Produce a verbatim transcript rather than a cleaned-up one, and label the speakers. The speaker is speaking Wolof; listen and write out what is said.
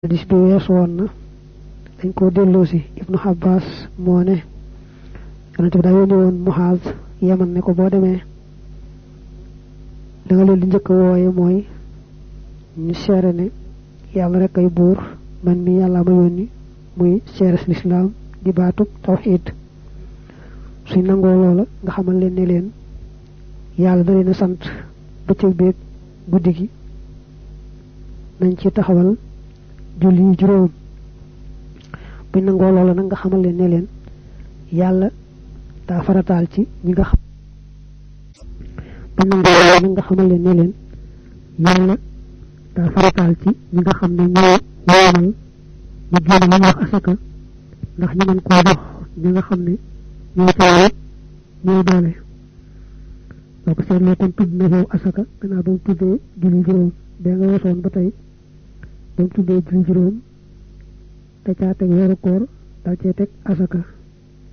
Speaker 1: hadis bi weesu woon na dañ ko delloosi ibnu Abbas moo ne yonent bi daa yónni woon Muhaaz Yaman ne ko boo demee da nga leen di njëkk wooye mooy ñu seere ne yàlla rek ay buur man mi yàlla ma yónni muy seere si lislaam di baatub tawxiid suñ nangoo loola nga xamal leen ne leen yàlla da leen a sant bëccëg beeg guddi gi nañ ci taxawal julli juróom buñ nangoo loola nag nga xamal leen ne leen yàlla daa farataal ci ñi nga xam buñ nangoo loola nag nga xamal leen ne leen yàlla daa farataal ci ñi nga xam ne ñoo woomal ñu génn li wax asaka ndax ñu mën koo dox ñi nga xam ne ñoo tawal ñoo doole boo ko seetloo kon tudd na foofu asaka gannaaw ba mu tuddee julli juróom bee nga weesoon ba tey ba mu tuddee julli juróom te caa teg weeru koor dal cee teg asaka